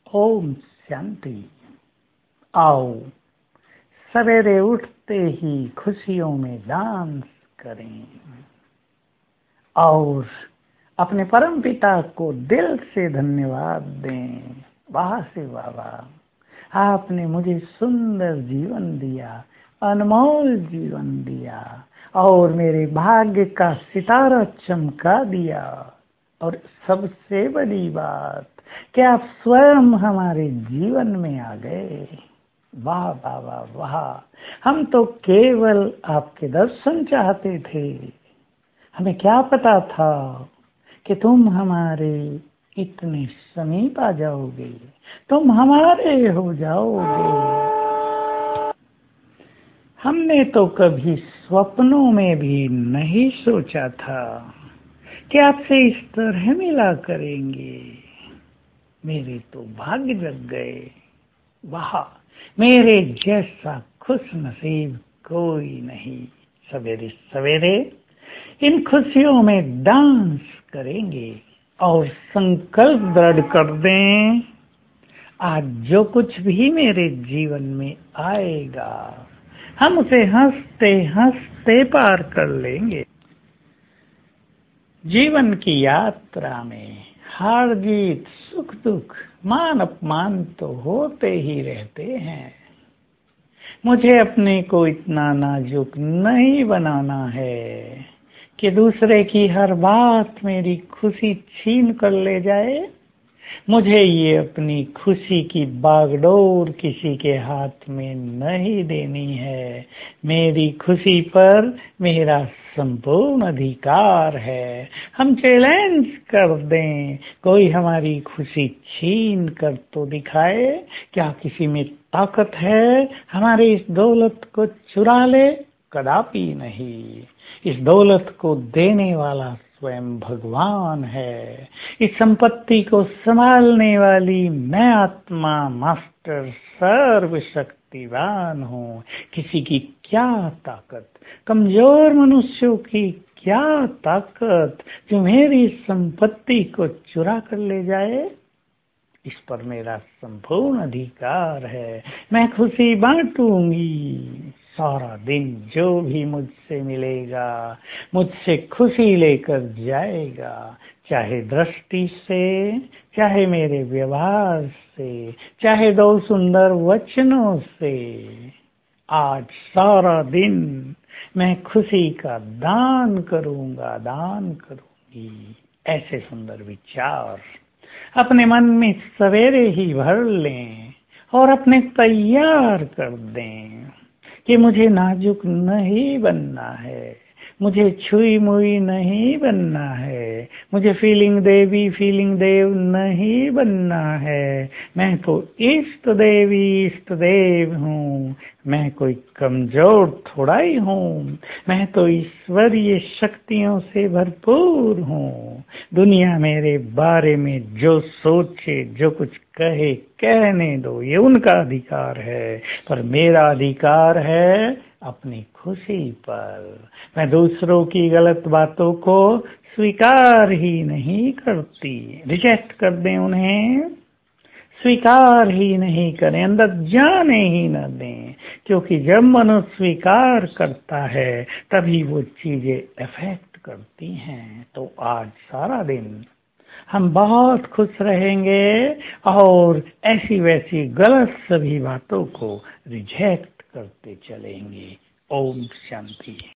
ओम शांति। आओ सवेरे उठते ही खुशियों में डांस करें और अपने परम पिता को दिल से धन्यवाद दें। वाह से वाह, आपने मुझे सुंदर जीवन दिया, अनमोल जीवन दिया और मेरे भाग्य का सितारा चमका दिया। और सबसे बड़ी बात कि आप स्वयं हमारे जीवन में आ गए। वाह वाह वाह वाह, हम तो केवल आपके दर्शन चाहते थे। हमें क्या पता था कि तुम हमारे इतने समीप आ जाओगे, तुम हमारे हो जाओगे। हमने तो कभी स्वप्नों में भी नहीं सोचा था कि आपसे इस तरह मिला करेंगे। मेरे तो भाग्य जग गए। वाह, मेरे जैसा खुश नसीब कोई नहीं। सवेरे सवेरे इन खुशियों में डांस करेंगे और संकल्प दृढ़ कर दें, आज जो कुछ भी मेरे जीवन में आएगा हम उसे हंसते हंसते पार कर लेंगे। जीवन की यात्रा में हार जीत सुख दुख मान अपमान तो होते ही रहते हैं। मुझे अपने को इतना नाजुक नहीं बनाना है कि दूसरे की हर बात मेरी खुशी छीन कर ले जाए। मुझे ये अपनी खुशी की बागडोर किसी के हाथ में नहीं देनी है। मेरी खुशी पर मेरा संपूर्ण अधिकार है। हम चैलेंज कर दें, कोई हमारी खुशी छीन कर तो दिखाए। क्या किसी में ताकत है हमारी इस दौलत को चुरा ले? कदापि नहीं। इस दौलत को देने वाला स्वयं भगवान है। इस संपत्ति को संभालने वाली मैं आत्मा मास्टर सर्वशक्तिवान हूँ। किसी की क्या ताकत, कमजोर मनुष्यों की क्या ताकत जो मेरी संपत्ति को चुरा कर ले जाए। इस पर मेरा संपूर्ण अधिकार है। मैं खुशी बांटूंगी। सारा दिन जो भी मुझसे मिलेगा मुझसे खुशी लेकर जाएगा, चाहे दृष्टि से, चाहे मेरे व्यवहार से, चाहे दो सुंदर वचनों से। आज सारा दिन मैं खुशी का दान करूंगा, दान करूंगी। ऐसे सुंदर विचार अपने मन में सवेरे ही भर लें और अपने तैयार कर दें कि मुझे नाजुक नहीं बनना है, मुझे छुई मुई नहीं बनना है, मुझे फीलिंग देव नहीं बनना है। मैं तो इष्ट देव हूँ। मैं कोई कमजोर थोड़ा ही हूँ। मैं तो ईश्वरीय शक्तियों से भरपूर हूँ। दुनिया मेरे बारे में जो सोचे, जो कुछ कहे, कहने दो, ये उनका अधिकार है, पर मेरा अधिकार है अपनी खुशी पर। मैं दूसरों की गलत बातों को स्वीकार ही नहीं करती। रिजेक्ट कर दें उन्हें, स्वीकार ही नहीं करें, अंदर जाने ही न दें। क्योंकि जब मनुष्य स्वीकार करता है तभी वो चीजें इफेक्ट करती हैं। तो आज सारा दिन हम बहुत खुश रहेंगे और ऐसी वैसी गलत सभी बातों को रिजेक्ट करते चलेंगे। ओम शांति।